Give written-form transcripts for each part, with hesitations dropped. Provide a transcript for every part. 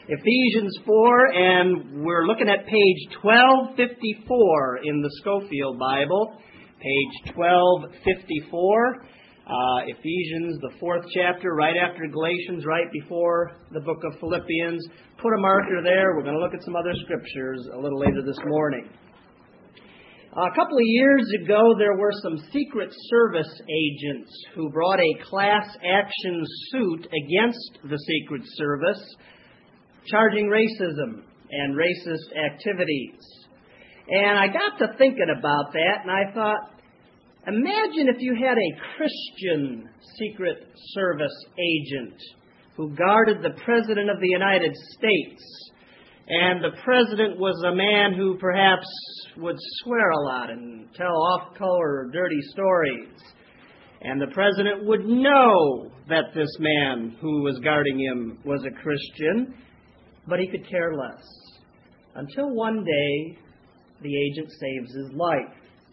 Ephesians 4, and we're looking at page 1254 in the Scofield Bible. Page 1254. Ephesians, the 4th chapter, right after Galatians, right before the book of Philippians. Put a marker there. We're going to look at some other scriptures a little later this morning. A couple of years ago, there were some Secret Service agents who brought a class action suit against the Secret Service, charging racism and racist activities. And I got to thinking about that, and I thought, imagine if you had a Christian Secret Service agent who guarded the President of the United States, and the President was a man who perhaps would swear a lot and tell off-color, dirty stories. And the President would know that this man who was guarding him was a Christian, but he could care less. Until one day, the agent saves his life.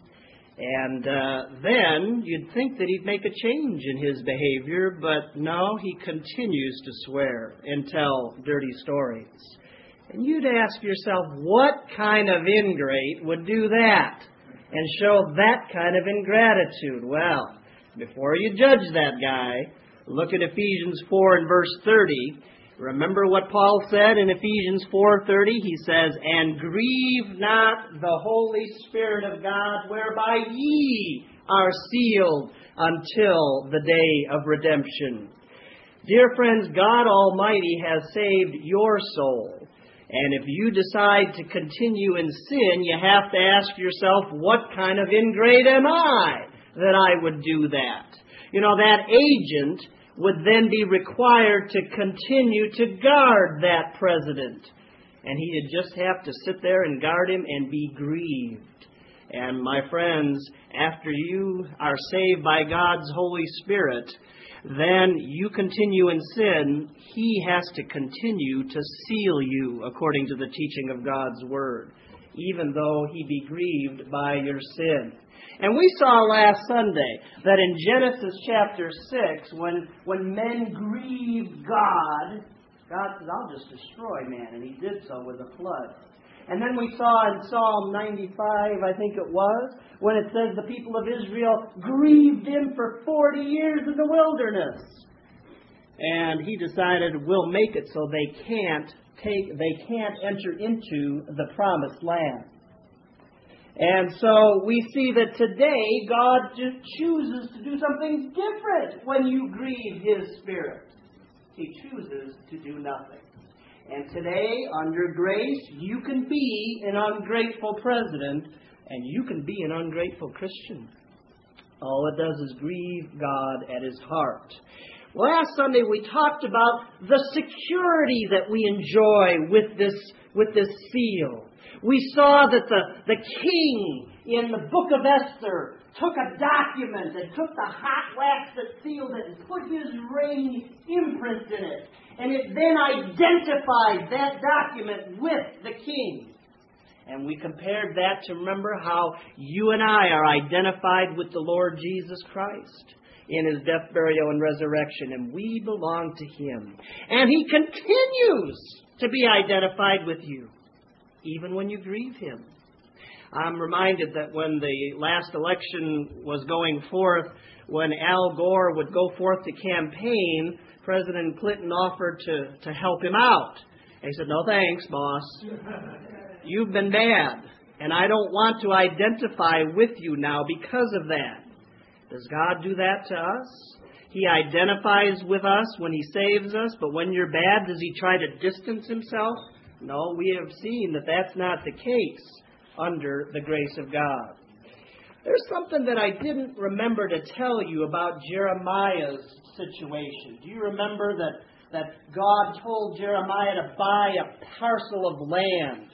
And then you'd think that he'd make a change in his behavior, but no, he continues to swear and tell dirty stories. And you'd ask yourself, what kind of ingrate would do that and show that kind of ingratitude? Well, before you judge that guy, look at Ephesians 4 and verse 30. Remember what Paul said in Ephesians 4:30? He says, "And grieve not the Holy Spirit of God, whereby ye are sealed until the day of redemption." Dear friends, God Almighty has saved your soul. And if you decide to continue in sin, you have to ask yourself, what kind of ingrate am I that I would do that? You know, that agent would then be required to continue to guard that president. And he'd just have to sit there and guard him and be grieved. And my friends, after you are saved by God's Holy Spirit, then you continue in sin, he has to continue to seal you according to the teaching of God's Word, even though he be grieved by your sin. And we saw last Sunday that in Genesis chapter 6, when men grieved God said, "I'll just destroy man," and he did so with a flood. And then we saw in Psalm 95, I think it was, when it says the people of Israel grieved him for 40 years in the wilderness. And he decided, we'll make it so they can't enter into the promised land. And so we see that today God just chooses to do something different when you grieve his Spirit. He chooses to do nothing. And today, under grace, you can be an ungrateful president, and you can be an ungrateful Christian. All it does is grieve God at his heart. Last Sunday, we talked about the security that we enjoy with this seal. We saw that the king in the book of Esther took a document and took the hot wax that sealed it and put his ring imprint in it. And it then identified that document with the king. And we compared that to remember how you and I are identified with the Lord Jesus Christ in his death, burial, and resurrection. And we belong to him. And he continues to be identified with you, even when you grieve him. I'm reminded that when the last election was going forth, when Al Gore would go forth to campaign, President Clinton offered to help him out. And he said, "No thanks, boss. You've been bad, and I don't want to identify with you now because of that." Does God do that to us? He identifies with us when he saves us, but when you're bad, does he try to distance himself? No, we have seen that that's not the case under the grace of God. There's something that I didn't remember to tell you about Jeremiah's situation. Do you remember that God told Jeremiah to buy a parcel of land?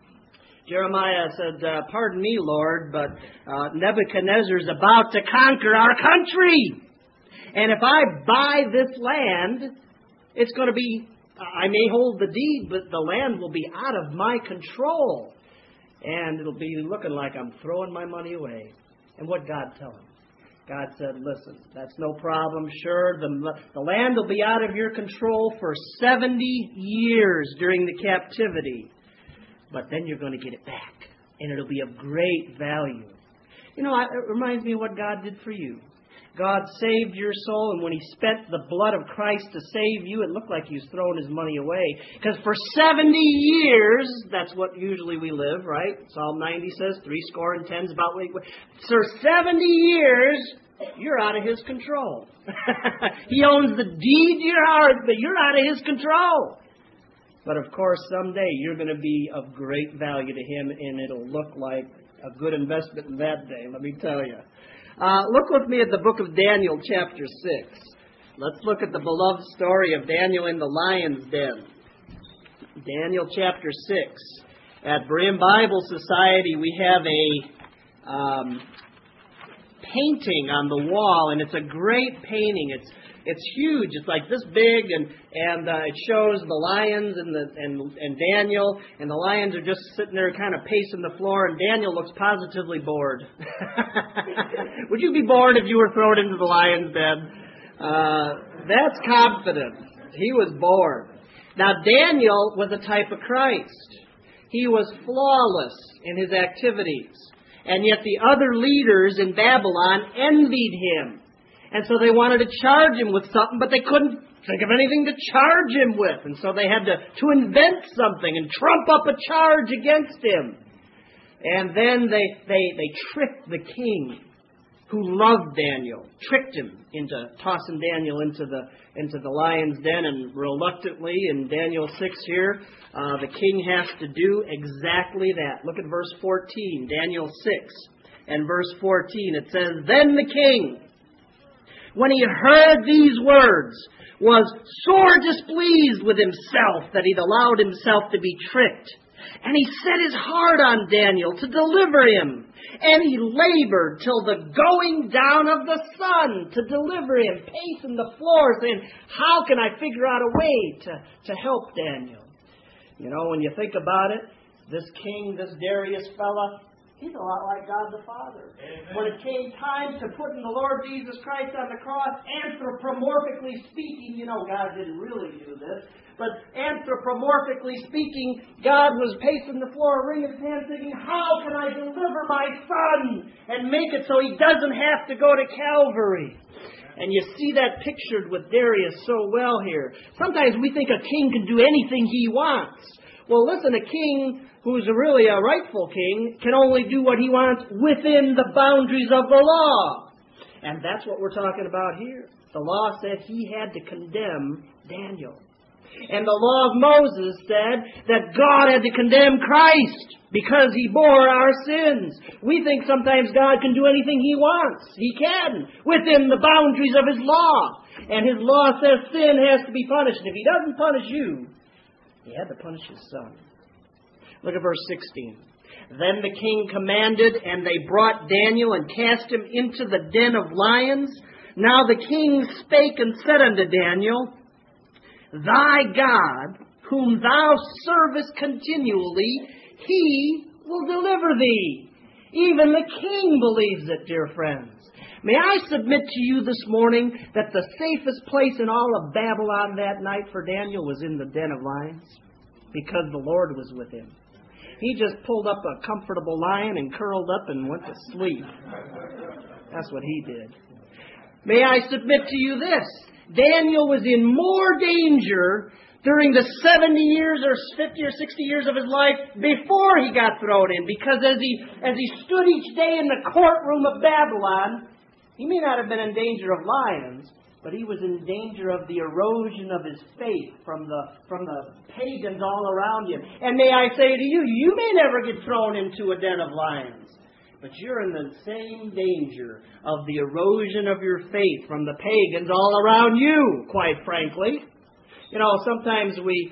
Jeremiah said, "Pardon me, Lord, but Nebuchadnezzar's about to conquer our country. And if I buy this land, it's going to be, I may hold the deed, but the land will be out of my control. And it'll be looking like I'm throwing my money away." And what God tell him? God said, listen, that's no problem. Sure, the land will be out of your control for 70 years during the captivity. But then you're going to get it back. And it'll be of great value. You know, it reminds me of what God did for you. God saved your soul, and when He spent the blood of Christ to save you, it looked like He was throwing His money away. Because for 70 years, that's what usually we live, right? Psalm 90 says, 70 is about what so 70 years, you're out of His control. He owns the deed to your heart, but you're out of His control. But of course, someday you're going to be of great value to Him, and it'll look like a good investment in that day, let me tell you. Look with me at the book of Daniel, chapter 6. Let's look at the beloved story of Daniel in the lion's den. Daniel, chapter 6. At Berean Bible Society, we have a painting on the wall, and it's a great painting. It's huge. It's like this big, and it shows the lions and Daniel, and the lions are just sitting there kind of pacing the floor, and Daniel looks positively bored. Would you be bored if you were thrown into the lion's den? That's confidence. He was bored. Now, Daniel was a type of Christ. He was flawless in his activities, and yet the other leaders in Babylon envied him. And so they wanted to charge him with something, but they couldn't think of anything to charge him with. And so they had to invent something and trump up a charge against him. And then they tricked the king, who loved Daniel, tricked him into tossing Daniel into the lion's den. And reluctantly, in Daniel 6 here, the king has to do exactly that. Look at verse 14, Daniel 6 and verse 14. It says, "Then the king, when he heard these words, was sore displeased with himself that he'd allowed himself to be tricked. And he set his heart on Daniel to deliver him. And he labored till the going down of the sun to deliver him, pacing the floor, saying, how can I figure out a way to help Daniel? You know, when you think about it, this king, this Darius fella, he's a lot like God the Father. Amen. When it came time to putting the Lord Jesus Christ on the cross, anthropomorphically speaking, you know, God didn't really do this, but anthropomorphically speaking, God was pacing the floor, wringing his hands, thinking, how can I deliver my son and make it so he doesn't have to go to Calvary? And you see that pictured with Darius so well here. Sometimes we think a king can do anything he wants. Well, listen, a king who's really a rightful king can only do what he wants within the boundaries of the law. And that's what we're talking about here. The law said he had to condemn Daniel. And the law of Moses said that God had to condemn Christ because he bore our sins. We think sometimes God can do anything he wants. He can, within the boundaries of his law. And his law says sin has to be punished. And if he doesn't punish you, he had to punish his son. Look at verse 16. Then the king commanded, and they brought Daniel and cast him into the den of lions. Now the king spake and said unto Daniel, Thy God, whom thou servest continually, he will deliver thee. Even the king believes it, dear friends. May I submit to you this morning that the safest place in all of Babylon that night for Daniel was in the den of lions, because the Lord was with him. He just pulled up a comfortable lion and curled up and went to sleep. That's what he did. May I submit to you this. Daniel was in more danger during the 70 years or 50 or 60 years of his life before he got thrown in. Because as he stood each day in the courtroom of Babylon, he may not have been in danger of lions, but he was in danger of the erosion of his faith from the pagans all around him. And may I say to you, you may never get thrown into a den of lions, but you're in the same danger of the erosion of your faith from the pagans all around you, quite frankly. You know, sometimes we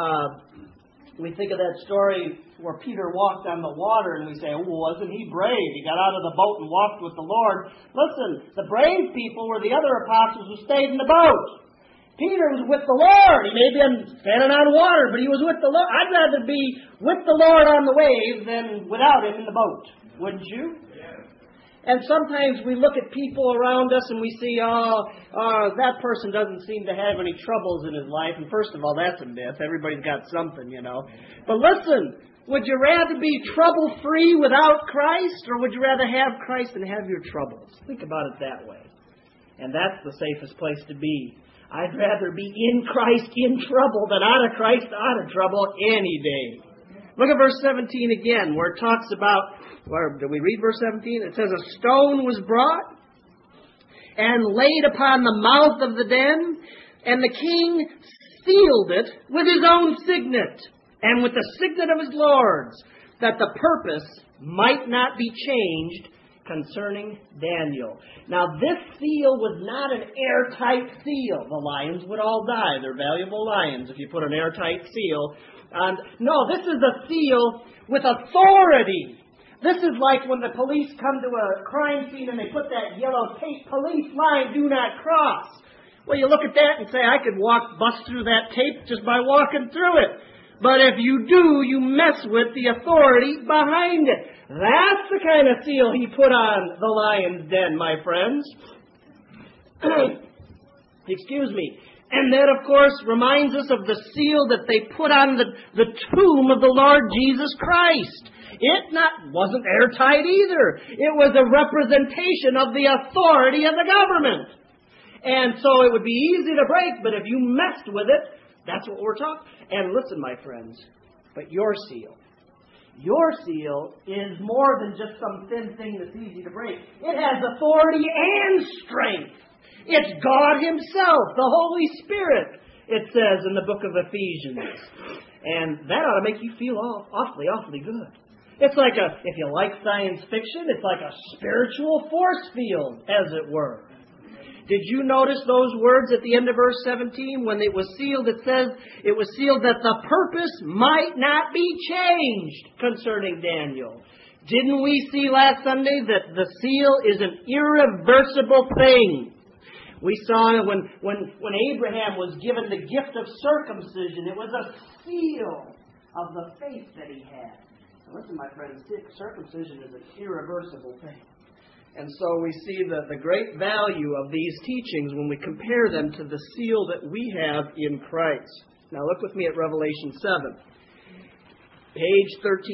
think of that story where Peter walked on the water and we say, oh, wasn't he brave? He got out of the boat and walked with the Lord. Listen, the brave people were the other apostles who stayed in the boat. Peter was with the Lord. He may have been standing on water, but he was with the Lord. I'd rather be with the Lord on the wave than without him in the boat. Wouldn't you? Yeah. And sometimes we look at people around us and we see, that person doesn't seem to have any troubles in his life. And first of all, that's a myth. Everybody's got something, you know. But listen, would you rather be trouble-free without Christ, or would you rather have Christ and have your troubles? Think about it that way. And that's the safest place to be. I'd rather be in Christ in trouble than out of Christ out of trouble any day. Look at verse 17 again, where it talks about, did we read verse 17? It says, a stone was brought and laid upon the mouth of the den, and the king sealed it with his own signet and with the signet of his lords, that the purpose might not be changed concerning Daniel. Now, this seal was not an airtight seal. The lions would all die. They're valuable lions if you put an airtight seal. No, this is a seal with authority. This is like when the police come to a crime scene and they put that yellow tape, police line, do not cross. Well, you look at that and say, I could bust through that tape just by walking through it. But if you do, you mess with the authority behind it. That's the kind of seal he put on the lion's den, my friends. Excuse me. And that, of course, reminds us of the seal that they put on the tomb of the Lord Jesus Christ. It wasn't airtight either. It was a representation of the authority of the government. And so it would be easy to break, but if you messed with it, that's what we're talking. And listen, my friends, but your seal is more than just some thin thing that's easy to break. It has authority and strength. It's God Himself, the Holy Spirit, it says in the book of Ephesians. And that ought to make you feel awfully, awfully good. It's like if you like science fiction, it's like a spiritual force field, as it were. Did you notice those words at the end of verse 17? When it was sealed, it says it was sealed that the purpose might not be changed concerning Daniel. Didn't we see last Sunday that the seal is an irreversible thing? We saw when Abraham was given the gift of circumcision, it was a seal of the faith that he had. Now listen, my friends, circumcision is an irreversible thing. And so we see the great value of these teachings when we compare them to the seal that we have in Christ. Now look with me at Revelation 7, page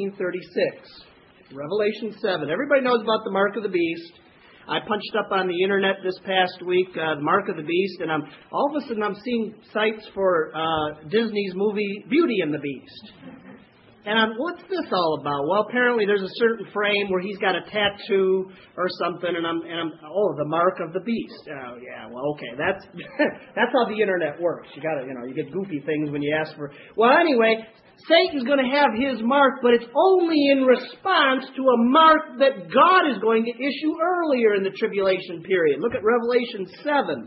1336. Revelation 7. Everybody knows about the mark of the beast. I punched up on the internet this past week, the mark of the beast, and all of a sudden I'm seeing sites for Disney's movie Beauty and the Beast. And what's this all about? Well, apparently there's a certain frame where he's got a tattoo or something, and I'm the mark of the beast. Oh yeah, well okay, that's that's how the internet works. You get goofy things when you ask for. Well, anyway, Satan's going to have his mark, but it's only in response to a mark that God is going to issue earlier in the tribulation period. Look at Revelation 7.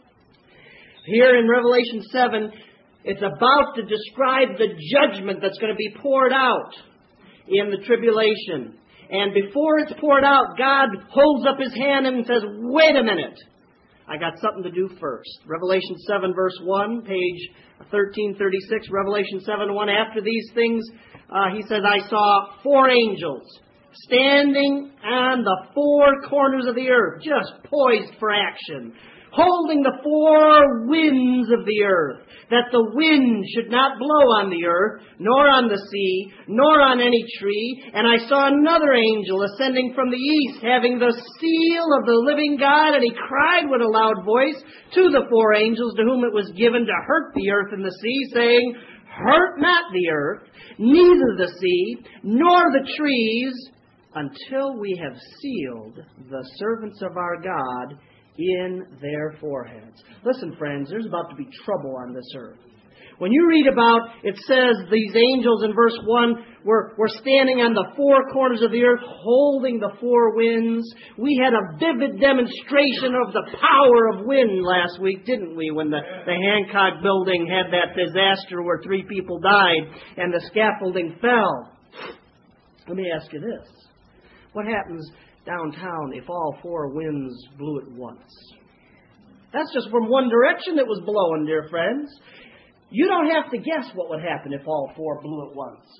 Here in Revelation 7, it's about to describe the judgment that's going to be poured out in the tribulation. And before it's poured out, God holds up His hand and says, wait a minute. I got something to do first. Revelation 7 verse 1, page 1336, Revelation 7:1. After these things, he says, I saw 4 angels standing on the 4 corners of the earth, just poised for action, holding the 4 winds of the earth, that the wind should not blow on the earth, nor on the sea, nor on any tree. And I saw another angel ascending from the east, having the seal of the living God, and he cried with a loud voice to the 4 angels to whom it was given to hurt the earth and the sea, saying, hurt not the earth, neither the sea, nor the trees, until we have sealed the servants of our God in their foreheads. Listen, friends, there's about to be trouble on this earth. When you read about, it says these angels in verse 1 were standing on the 4 corners of the earth holding the 4 winds. We had a vivid demonstration of the power of wind last week, didn't we, when the Hancock building had that disaster where 3 people died and the scaffolding fell. Let me ask you this. What happens downtown if all 4 winds blew at once? That's just from one direction it was blowing, dear friends. You don't have to guess what would happen if all 4 blew at once.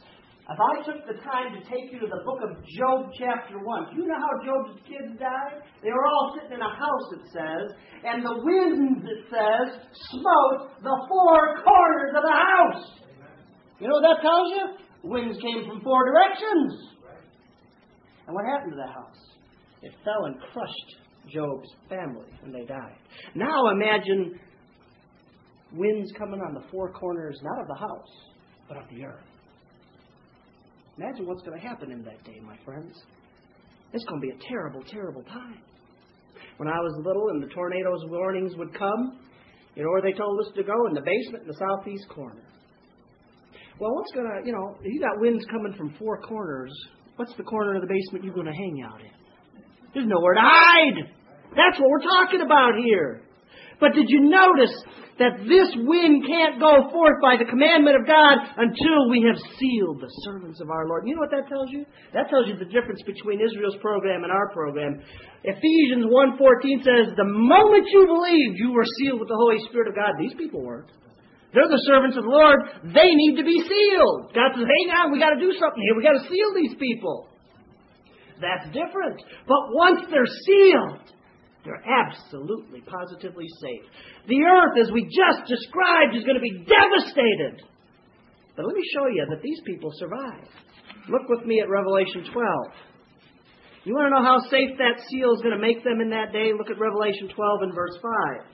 If I took the time to take you to the book of Job chapter 1, do you know how Job's kids died? They were all sitting in a house, it says, and the winds, it says, smote the four corners of the house. You know what that tells you? Winds came from four directions. And what happened to the house? It fell and crushed Job's family, and they died. Now imagine winds coming on the four corners, not of the house, but of the earth. Imagine what's going to happen in that day, my friends. It's going to be a terrible, terrible time. When I was little and the tornadoes warnings would come, you know where they told us to go? In the basement in the southeast corner. Well, what's going to, if you got winds coming from four corners, what's the corner of the basement you're going to hang out in? There's nowhere to hide. That's what we're talking about here. But did you notice that this wind can't go forth by the commandment of God until we have sealed the servants of our Lord? You know what that tells you? That tells you the difference between Israel's program and our program. Ephesians 1:14 says, the moment you believed, you were sealed with the Holy Spirit of God. These people weren't. They're the servants of the Lord. They need to be sealed. God says, hang on, we got to do something here. We got to seal these people. That's different. But once they're sealed, they're absolutely, positively safe. The earth, as we just described, is going to be devastated. But let me show you that these people survived. Look with me at Revelation 12. You want to know how safe that seal is going to make them in that day? Look at Revelation 12 and verse 5.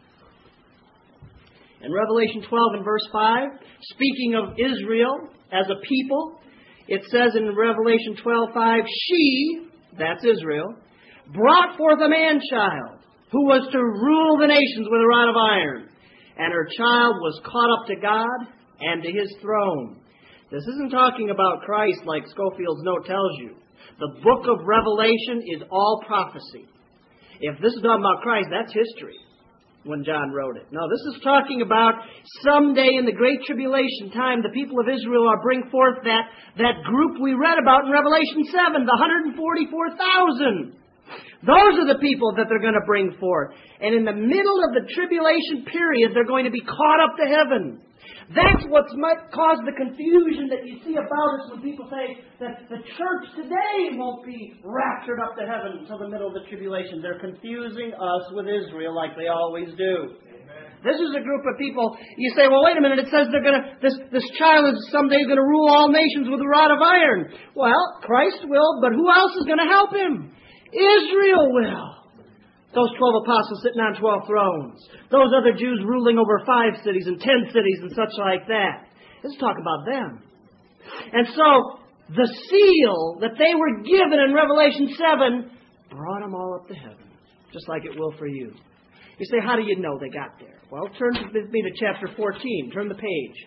In Revelation 12 and verse 5, speaking of Israel as a people, it says in Revelation 12:5, she, that's Israel, brought forth a man-child who was to rule the nations with a rod of iron. And her child was caught up to God and to His throne. This isn't talking about Christ like Scofield's note tells you. The book of Revelation is all prophecy. If this is talking about Christ, that's history when John wrote it. No, this is talking about someday in the Great Tribulation time, the people of Israel are bring forth that group we read about in Revelation 7, the 144,000. Those are the people that they're going to bring forth. And in the middle of the tribulation period, they're going to be caught up to heaven. That's what might cause the confusion that you see about us when people say that the church today won't be raptured up to heaven until the middle of the tribulation. They're confusing us with Israel like they always do. Amen. This is a group of people, you say, well, wait a minute, it says they're going to, this child is someday going to rule all nations with a rod of iron. Well, Christ will, but who else is going to help Him? Israel will. Those 12 apostles sitting on 12 thrones. Those other Jews ruling over 5 cities and 10 cities and such like that. Let's talk about them. And so, the seal that they were given in Revelation 7 brought them all up to heaven. Just like it will for you. You say, how do you know they got there? Well, turn with me to chapter 14. Turn the page.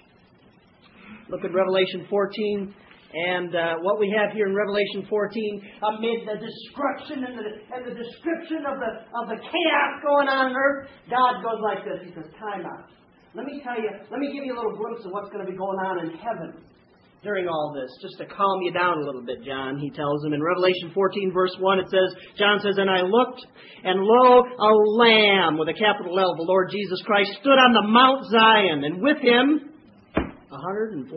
Look at Revelation 14. And what we have here in Revelation 14, amid the destruction and the description of the chaos going on earth, God goes like this. He says, time out. Let me give you a little glimpse of what's going to be going on in heaven during all this, just to calm you down a little bit, John. He tells him in Revelation 14, verse 1, it says, John says, and I looked, and lo, a Lamb, with a capital L, the Lord Jesus Christ, stood on the Mount Zion, and with Him 144,000.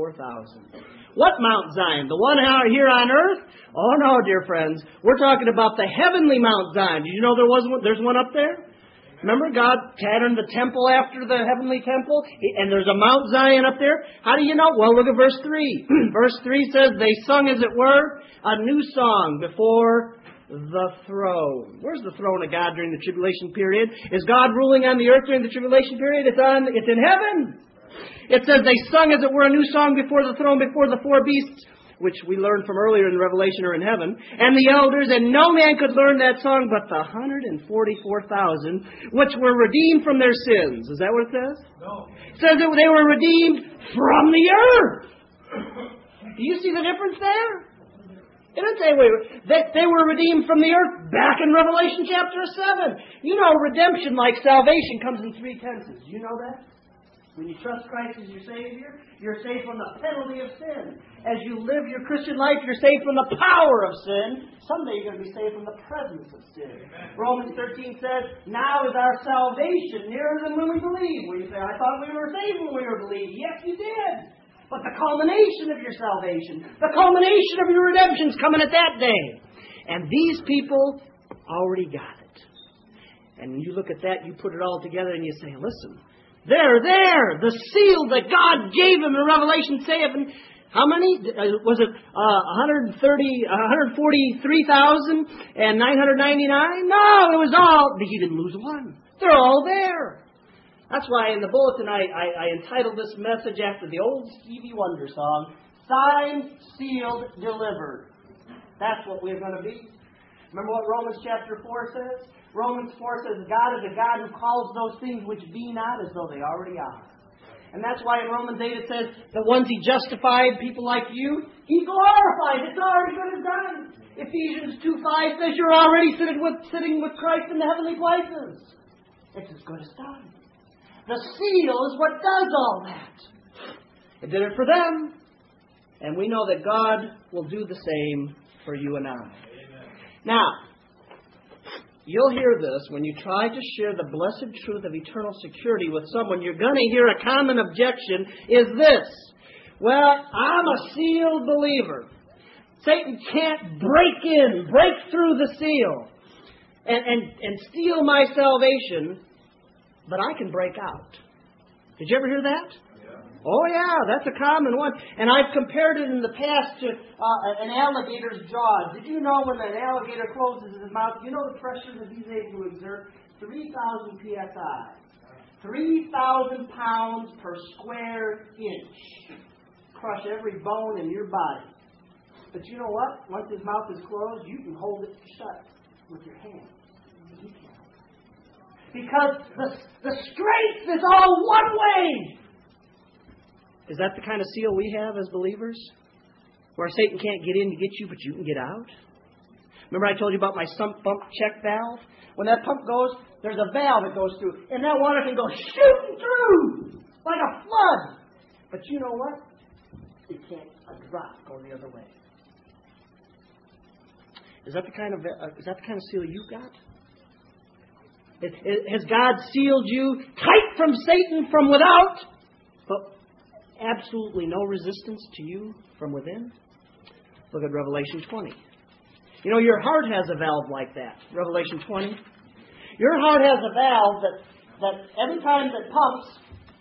What Mount Zion? The one out here on earth? Oh no, dear friends. We're talking about the heavenly Mount Zion. Did you know there's one up there? Remember God patterned the temple after the heavenly temple? And there's a Mount Zion up there. How do you know? Well, look at verse 3. Verse 3 says, they sung, as it were, a new song before the throne. Where's the throne of God during the tribulation period? Is God ruling on the earth during the tribulation period? It's in heaven. It says they sung, as it were, a new song before the throne, before the 4 beasts, which we learned from earlier in Revelation or in heaven, and the elders, and no man could learn that song but the 144,000, which were redeemed from their sins. Is that what it says? No. It says that they were redeemed from the earth. Do you see the difference there? It doesn't say they were redeemed from the earth back in Revelation chapter 7. You know, redemption, like salvation, comes in 3 tenses. Do you know that? When you trust Christ as your Savior, you're saved from the penalty of sin. As you live your Christian life, you're saved from the power of sin. Someday you're going to be saved from the presence of sin. Amen. Romans 13 says, now is our salvation nearer than when we believe. Where you say, I thought we were saved when we were believed. Yes, you did. But the culmination of your salvation, the culmination of your redemption is coming at that day. And these people already got it. And you look at that, you put it all together, and you say, listen, they're there. The seal that God gave them in Revelation 7. How many? Was it 143,999? No, it was all. He didn't lose one. They're all there. That's why in the bulletin I entitled this message after the old Stevie Wonder song, Signed, Sealed, Delivered. That's what we're going to be. Remember what Romans chapter 4 says? Romans 4 says God is a God who calls those things which be not as though they already are. And that's why in Romans 8 it says, the ones He justified, people like you, He glorified. It's already good and done. Ephesians 2:5 says you're already sitting with Christ in the heavenly places. It's as good as done. The seal is what does all that. It did it for them. And we know that God will do the same for you and I. Amen. Now, you'll hear this when you try to share the blessed truth of eternal security with someone. You're going to hear a common objection is this. Well, I'm a sealed believer. Satan can't break through the seal and steal my salvation, but I can break out. Did you ever hear that? Oh, yeah, that's a common one. And I've compared it in the past to an alligator's jaws. Did you know when an alligator closes his mouth, you know the pressure that he's able to exert? 3,000 psi. 3,000 pounds per square inch. Crush every bone in your body. But you know what? Once his mouth is closed, you can hold it shut with your hand. He can't. Because the strength is all one way. Is that the kind of seal we have as believers? Where Satan can't get in to get you, but you can get out? Remember I told you about my sump pump check valve? When that pump goes, there's a valve that goes through. And that water can go shooting through like a flood. But you know what? It can't a drop go the other way. Is that the kind of seal you got? Has God sealed you tight from Satan from without? But absolutely no resistance to you from within? Look at Revelation 20. You know, your heart has a valve like that. Revelation 20. Your heart has a valve that every time it pumps,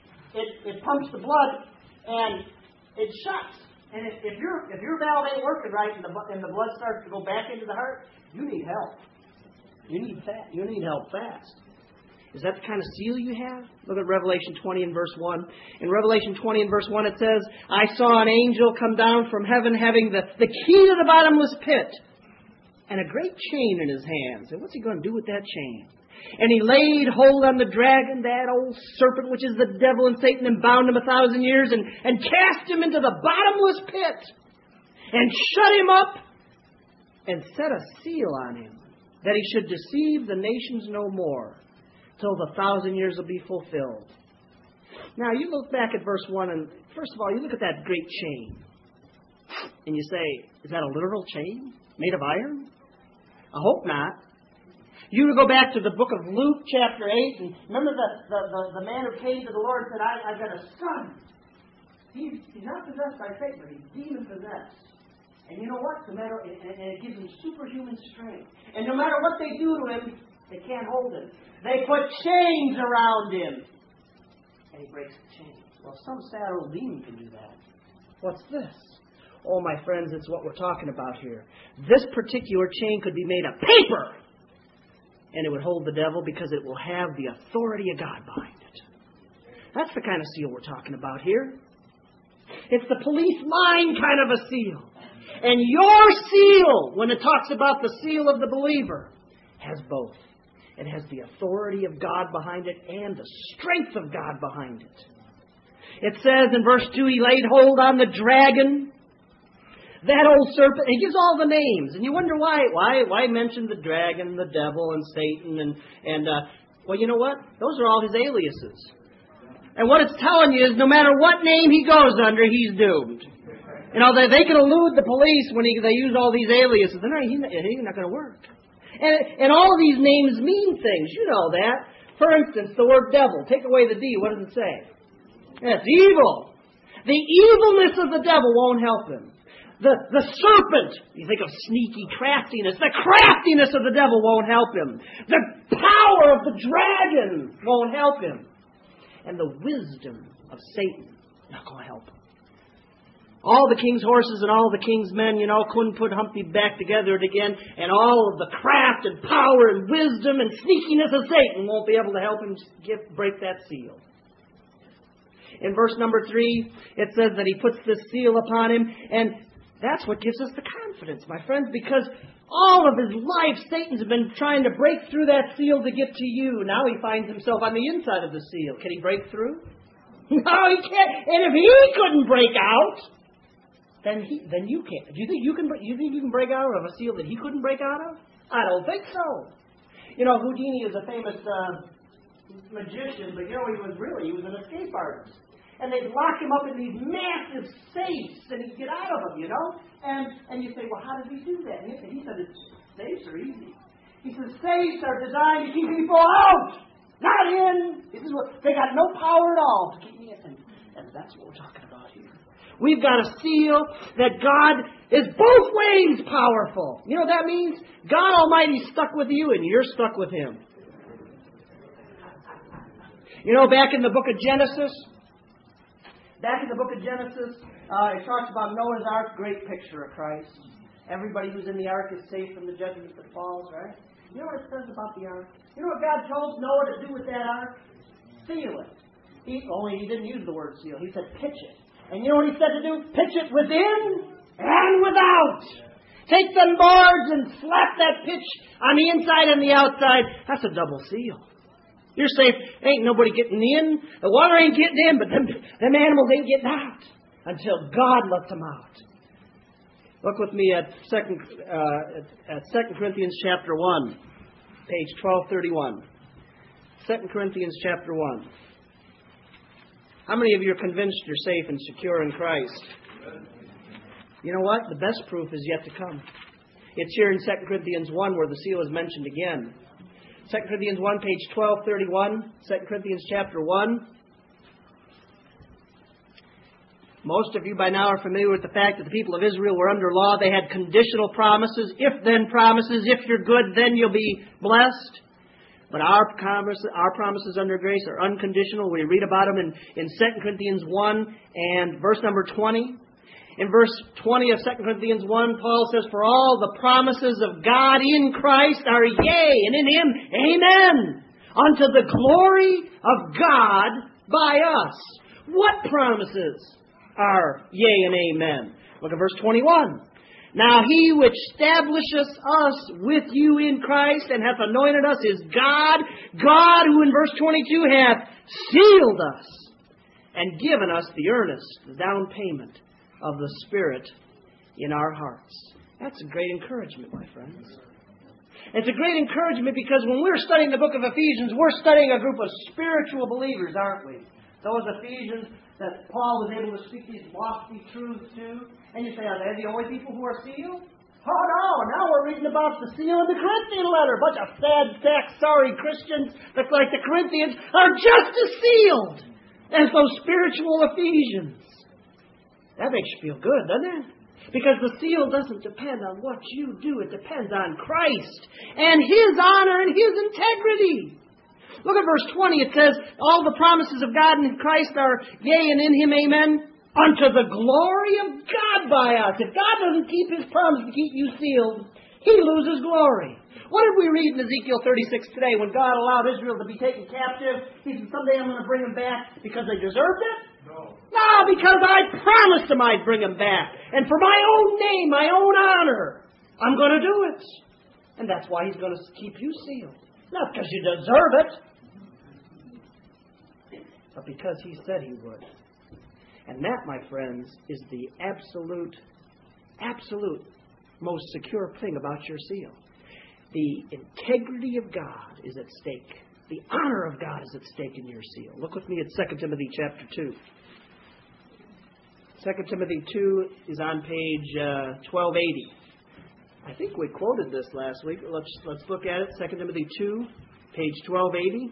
it pumps the blood and it shuts. And if your valve ain't working right and the blood starts to go back into the heart, you need help. You need help fast. Is that the kind of seal you have? Look at Revelation 20 and verse 1. In Revelation 20 and verse 1 it says, I saw an angel come down from heaven having the key to the bottomless pit and a great chain in his hands. And what's he going to do with that chain? And he laid hold on the dragon, that old serpent, which is the devil and Satan, and bound him 1,000 years and cast him into the bottomless pit and shut him up and set a seal on him that he should deceive the nations no more till the 1,000 years will be fulfilled. Now, you look back at verse 1, and first of all, you look at that great chain. And you say, is that a literal chain made of iron? I hope not. You go back to the book of Luke, chapter 8, and remember the man who came to the Lord and said, I've got a son. He's not possessed by Satan, but he's demon-possessed. And you know what? And it gives him superhuman strength. And no matter what they do to him, they can't hold him. They put chains around him. And he breaks the chains. Well, some sad old demon can do that. What's this? Oh, my friends, it's what we're talking about here. This particular chain could be made of paper. And it would hold the devil because it will have the authority of God behind it. That's the kind of seal we're talking about here. It's the police line kind of a seal. And your seal, when it talks about the seal of the believer, has both. It has the authority of God behind it and the strength of God behind it. It says in verse 2, he laid hold on the dragon, that old serpent. He gives all the names. And you wonder why mention the dragon, the devil, and Satan? Well, you know what? Those are all his aliases. And what it's telling you is no matter what name he goes under, he's doomed. You know, they can elude the police when they use all these aliases. He's not going to work. And all of these names mean things. You know that. For instance, the word devil. Take away the D. What does it say? It's evil. The evilness of the devil won't help him. The serpent, you think of sneaky craftiness, the craftiness of the devil won't help him. The power of the dragon won't help him. And the wisdom of Satan not going to help him. All the king's horses and all the king's men, couldn't put Humpty back together again. And all of the craft and power and wisdom and sneakiness of Satan won't be able to help him break that seal. In verse number 3, it says that he puts this seal upon him. And that's what gives us the confidence, my friends, because all of his life, Satan's been trying to break through that seal to get to you. Now he finds himself on the inside of the seal. Can he break through? No, he can't. And if he couldn't break out, then you can't. Do you think you can break out of a seal that he couldn't break out of? I don't think so. Houdini is a famous magician, but he was an escape artist. And they'd lock him up in these massive safes, and he'd get out of them, And you say, well, how did he do that? And he said, safes are easy. He says, safes are designed to keep people out, not in. They got no power at all to keep me in. And that's what we're talking about here. We've got a seal that God is both ways powerful. You know what that means? God Almighty's stuck with you, and you're stuck with Him. Back in the book of Genesis, it talks about Noah's Ark, great picture of Christ. Everybody who's in the ark is safe from the judgment that falls, right? You know what it says about the ark? You know what God told Noah to do with that ark? Seal it. Only he didn't use the word seal. He said pitch it. And you know what he said to do? Pitch it within and without. Take them boards and slap that pitch on the inside and the outside. That's a double seal. You're safe. Ain't nobody getting in. The water ain't getting in, but them animals ain't getting out until God lets them out. Look with me at 2 Corinthians chapter 1, page 1231. 2 Corinthians chapter 1. How many of you are convinced you're safe and secure in Christ? You know what? The best proof is yet to come. It's here in 2 Corinthians 1 where the seal is mentioned again. 2 Corinthians 1, page 1231. 2 Corinthians chapter 1. Most of you by now are familiar with the fact that the people of Israel were under law. They had conditional promises, if-then promises. If you're good, then you'll be blessed. But our promises under grace are unconditional. We read about them in 2 Corinthians 1 and verse number 20. In verse 20 of 2 Corinthians 1, Paul says, for all the promises of God in Christ are yea, and in Him, amen, unto the glory of God by us. What promises are yea and amen? Look at verse 21. Now He which establisheth us with you in Christ and hath anointed us is God, God who in verse 22 hath sealed us and given us the earnest, the down payment of the Spirit in our hearts. That's a great encouragement, my friends. It's a great encouragement because when we're studying the book of Ephesians, we're studying a group of spiritual believers, aren't we? Those Ephesians that Paul was able to speak these lofty truths to. And you say, are they the only people who are sealed? Oh no, now we're reading about the seal in the Corinthian letter. A bunch of sad sack, sorry Christians that like the Corinthians are just as sealed as those spiritual Ephesians. That makes you feel good, doesn't it? Because the seal doesn't depend on what you do. It depends on Christ and His honor and His integrity. Look at verse 20. It says, all the promises of God in Christ are yea and in Him, amen, unto the glory of God by us. If God doesn't keep His promise to keep you sealed, He loses glory. What did we read in Ezekiel 36 today when God allowed Israel to be taken captive? He said, someday I'm going to bring them back because they deserved it? No, because I promised them I'd bring them back. And for my own name, my own honor, I'm going to do it. And that's why He's going to keep you sealed. Not because you deserve it, but because He said He would. And that, my friends, is the absolute most secure thing about your seal. The integrity of God is at stake. The honor of God is at stake in your seal. Look with me at 2 Timothy chapter 2. 2 Timothy 2 is on page 1280. I think we quoted this last week. Let's look at it. 2 Timothy 2, page 1280.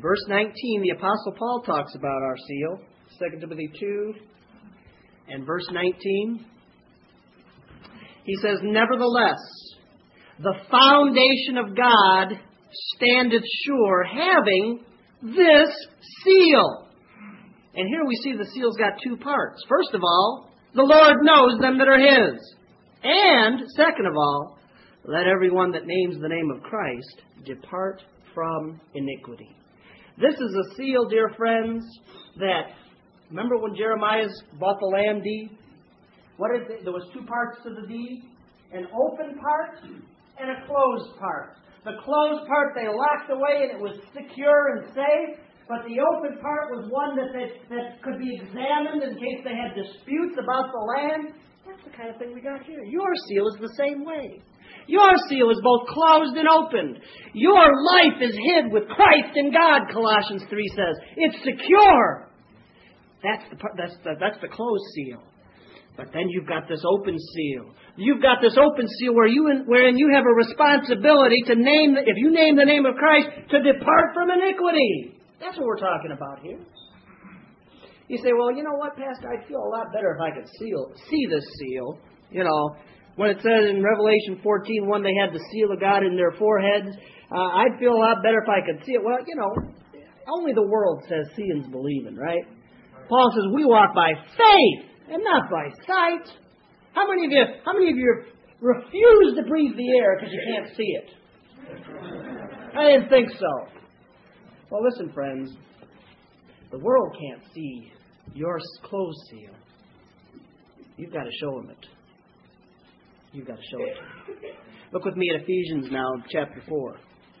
verse 19, the Apostle Paul talks about our seal. 2 Timothy 2 and verse 19. He says, "Nevertheless, the foundation of God standeth sure, having this seal." And here we see the seal's got two parts. First of all, the Lord knows them that are His. And, second of all, let everyone that names the name of Christ depart from iniquity. This is a seal, dear friends, that, remember when Jeremiah bought the land deed? There was two parts to the deed. An open part and a closed part. The closed part they locked away and it was secure and safe. But the open part was one that could be examined in case they had disputes about the land. That's the kind of thing we got here. Your seal is the same way. Your seal is both closed and open. Your life is hid with Christ in God, Colossians 3 says. It's secure. That's the closed seal. But then you've got this open seal. You've got this open seal wherein you have a responsibility to name, if you name the name of Christ, to depart from iniquity. That's what we're talking about here. You say, well, you know what, Pastor, I'd feel a lot better if I could see this seal. You know, when it says in Revelation 14:1 they had the seal of God in their foreheads, I'd feel a lot better if I could see it. Well, you know, only the world says seeing's believing, right? Paul says we walk by faith and not by sight. How many of you refuse to breathe the air because you can't see it? I didn't think so. Well, listen, friends. The world can't see your closed seal. You've got to show them it. You've got to show it. Look with me at Ephesians now, chapter 4.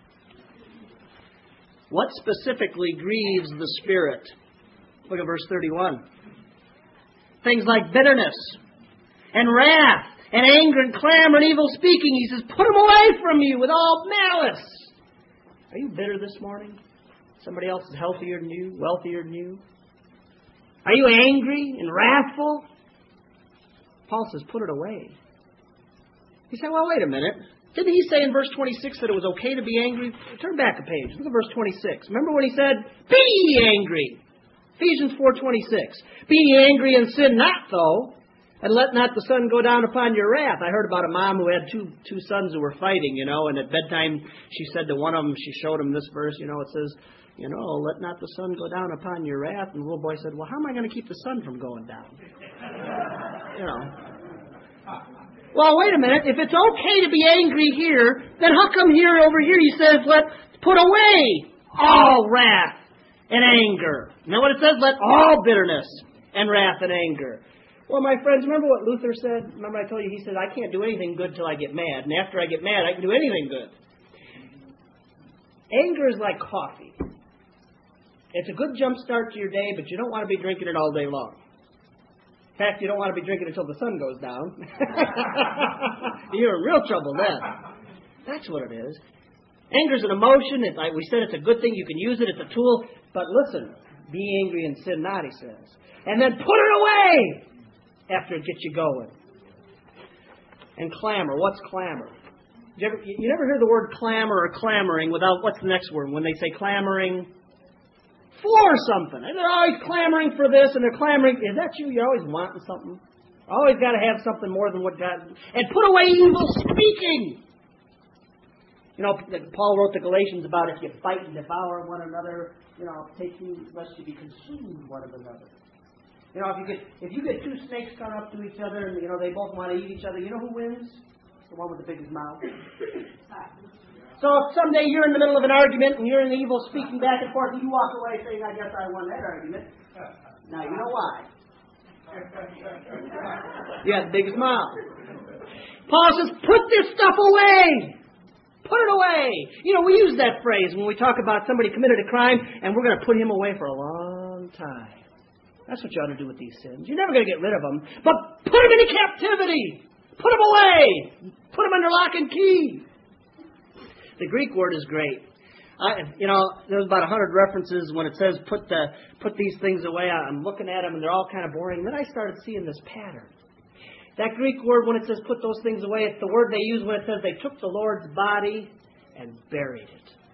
What specifically grieves the Spirit? Look at verse 31. Things like bitterness and wrath and anger and clamor and evil speaking. He says, put them away from you with all malice. Are you bitter this morning? Somebody else is healthier than you, wealthier than you? Are you angry and wrathful? Paul says, put it away. You say, well, wait a minute. Didn't he say in verse 26 that it was okay to be angry? Turn back a page. Look at verse 26. Remember when he said, be angry. Ephesians 4:26. Be angry and sin not, though, and let not the sun go down upon your wrath. I heard about a mom who had two sons who were fighting, and at bedtime she said to one of them, she showed him this verse, it says, let not the sun go down upon your wrath. And the little boy said, well, how am I going to keep the sun from going down? Well, wait a minute. If it's okay to be angry here, then how come over here he says, let's put away all wrath and anger? You know what it says? Let all bitterness and wrath and anger. Well, my friends, remember what Luther said? Remember I told you, he said, I can't do anything good till I get mad. And after I get mad, I can do anything good. Anger is like coffee. It's a good jump start to your day, but you don't want to be drinking it all day long. In fact, you don't want to be drinking until the sun goes down. You're in real trouble then. That's what it is. Anger's an emotion. Like we said, it's a good thing. You can use it. It's a tool. But listen, be angry and sin not, he says. And then put it away after it gets you going. And clamor. What's clamor? You never hear the word clamor or clamoring without, what's the next word? When they say clamoring for something. And they're always clamoring for this, and they're clamoring. Is that you? You're always wanting something. Always got to have something more than what God... And put away evil speaking. Paul wrote to Galatians about if you fight and devour one another, take heed lest you be consumed one of another. If you get two snakes come up to each other and, they both want to eat each other, you know who wins? The one with the biggest mouth. So if someday you're in the middle of an argument and you're in the evil speaking back and forth and you walk away saying, I guess I won that argument. Now, you know why? You had the biggest mouth. Paul says, put this stuff away. Put it away. We use that phrase when we talk about somebody committed a crime and we're going to put him away for a long time. That's what you ought to do with these sins. You're never going to get rid of them. But put them into captivity. Put them away. Put them under lock and key. The Greek word is great. There's about 100 references when it says put these things away. I'm looking at them and they're all kind of boring. And then I started seeing this pattern. That Greek word when it says put those things away, it's the word they use when it says they took the Lord's body and buried it.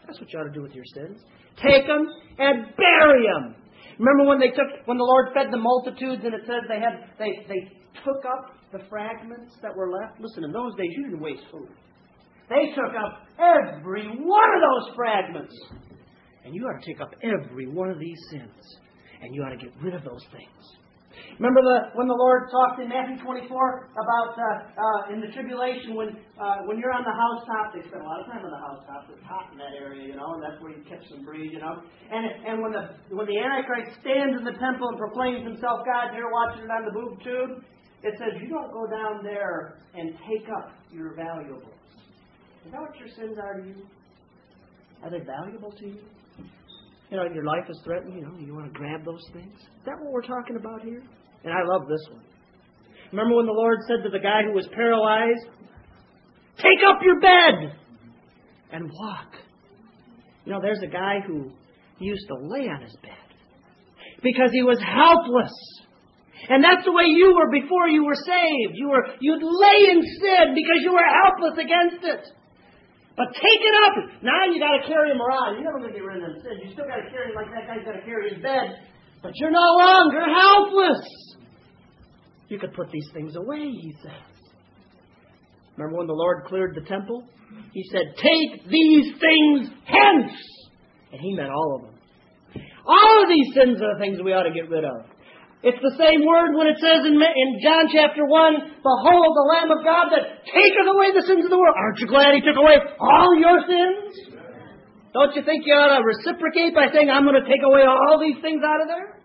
That's what you ought to do with your sins. Take them and bury them. Remember when the Lord fed the multitudes, and it says they took up the fragments that were left? Listen, in those days you didn't waste food. They took up every one of those fragments. And you ought to take up every one of these sins. And you ought to get rid of those things. Remember when the Lord talked in Matthew 24 about in the tribulation when you're on the housetop, they spend a lot of time on the housetop. It's hot in that area, and that's where you catch some breeze, And when the Antichrist stands in the temple and proclaims himself God, you're watching it on the boob tube, it says you don't go down there and take up your valuables. Is that what your sins are to you? Are they valuable to you? Your life is threatened, you want to grab those things. Is that what we're talking about here? And I love this one. Remember when the Lord said to the guy who was paralyzed, take up your bed and walk. There's a guy who used to lay on his bed because he was helpless. And that's the way you were before you were saved. You'd lay in sin because you were helpless against it. But take it up. Now you got to carry him around. You're never going to get rid of them sins. You still got to carry him like that guy's got to carry his bed. But you're no longer helpless. You could put these things away, he says. Remember when the Lord cleared the temple? He said, take these things hence. And he meant all of them. All of these sins are the things we ought to get rid of. It's the same word when it says in John chapter 1, behold the Lamb of God that taketh away the sins of the world. Aren't you glad he took away all your sins? Don't you think you ought to reciprocate by saying, I'm going to take away all these things out of there?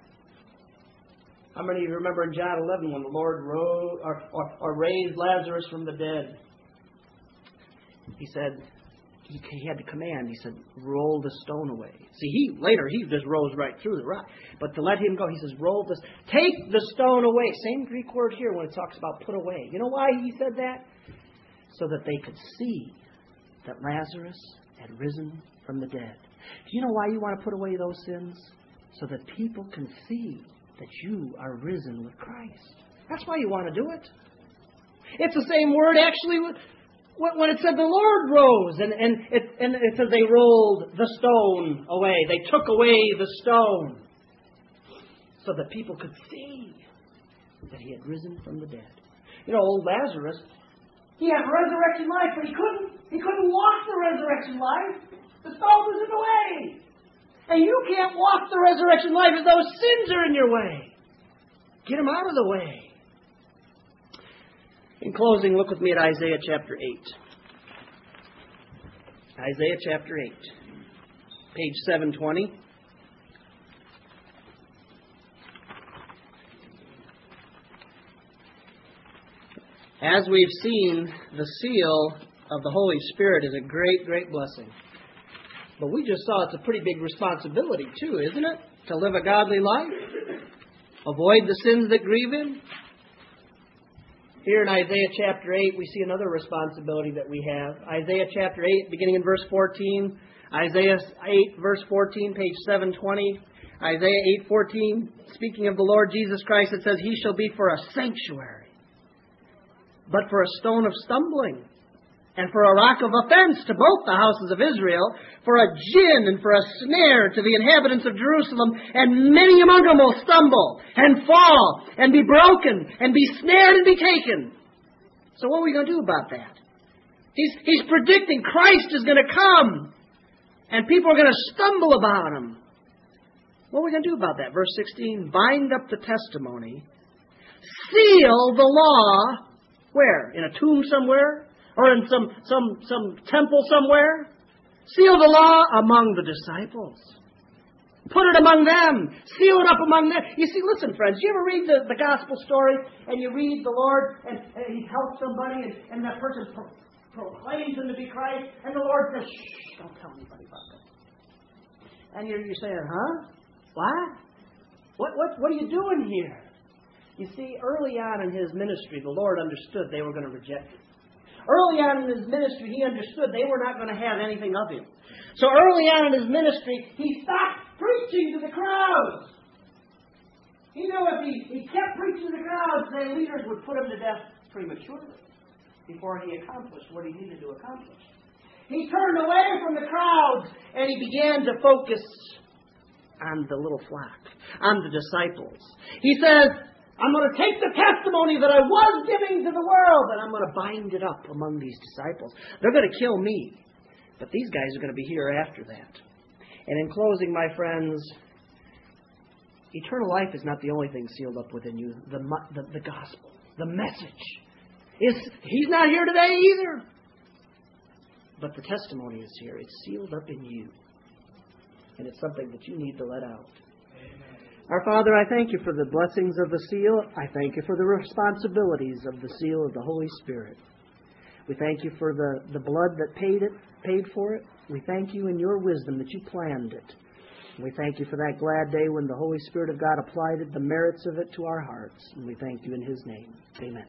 How many of you remember in John 11 when the Lord raised Lazarus from the dead? He said, he had the command. He said, roll the stone away. See, he just rose right through the rock. But to let him go, he says, take the stone away. Same Greek word here when it talks about put away. You know why he said that? So that they could see that Lazarus had risen from the dead. Do you know why you want to put away those sins? So that people can see that you are risen with Christ. That's why you want to do it. It's the same word actually when it said the Lord rose, and it says they rolled the stone away. They took away the stone so that people could see that he had risen from the dead. Old Lazarus, he had resurrection life, but he couldn't walk the resurrection life. The stone was in the way. And you can't walk the resurrection life if those sins are in your way. Get them out of the way. In closing, look with me at Isaiah chapter 8. Isaiah chapter 8, page 720. As we've seen, the seal of the Holy Spirit is a great, great blessing. But we just saw it's a pretty big responsibility too, isn't it? To live a godly life. Avoid the sins that grieve Him. Here in Isaiah chapter 8, we see another responsibility that we have. Isaiah chapter 8, beginning in verse 14. Isaiah 8, verse 14, page 720. Isaiah 8:14, speaking of the Lord Jesus Christ, it says, He shall be for a sanctuary, but for a stone of stumbling, and for a rock of offense to both the houses of Israel, for a gin and for a snare to the inhabitants of Jerusalem, and many among them will stumble and fall and be broken and be snared and be taken. So what are we going to do about that? He's predicting Christ is going to come and people are going to stumble about Him. What are we going to do about that? Verse 16, bind up the testimony, seal the law, where? In a tomb somewhere? Or in some temple somewhere? Seal the law among the disciples. Put it among them. Seal it up among them. You see, listen, friends, you ever read the gospel story and you read the Lord and He helps somebody and that person proclaims Him to be Christ and the Lord says, shh, don't tell anybody about that. And you're saying, huh? What? What are you doing here? You see, early on in His ministry, the Lord understood they were going to reject Him. Early on in His ministry, He understood they were not going to have anything of Him. So early on in His ministry, He stopped preaching to the crowds. He knew if he kept preaching to the crowds, then leaders would put Him to death prematurely before He accomplished what He needed to accomplish. He turned away from the crowds and he began to focus on the little flock, on the disciples. He says, I'm going to take the testimony that I was giving to the world and I'm going to bind it up among these disciples. They're going to kill me, but these guys are going to be here after that. And in closing, my friends, eternal life is not the only thing sealed up within you. The gospel, the message, He's not here today either. But the testimony is here. It's sealed up in you. And it's something that you need to let out. Our Father, I thank you for the blessings of the seal. I thank you for the responsibilities of the seal of the Holy Spirit. We thank you for the blood that paid for it. We thank you in your wisdom that you planned it. We thank you for that glad day when the Holy Spirit of God applied the merits of it to our hearts. And we thank you in His name. Amen.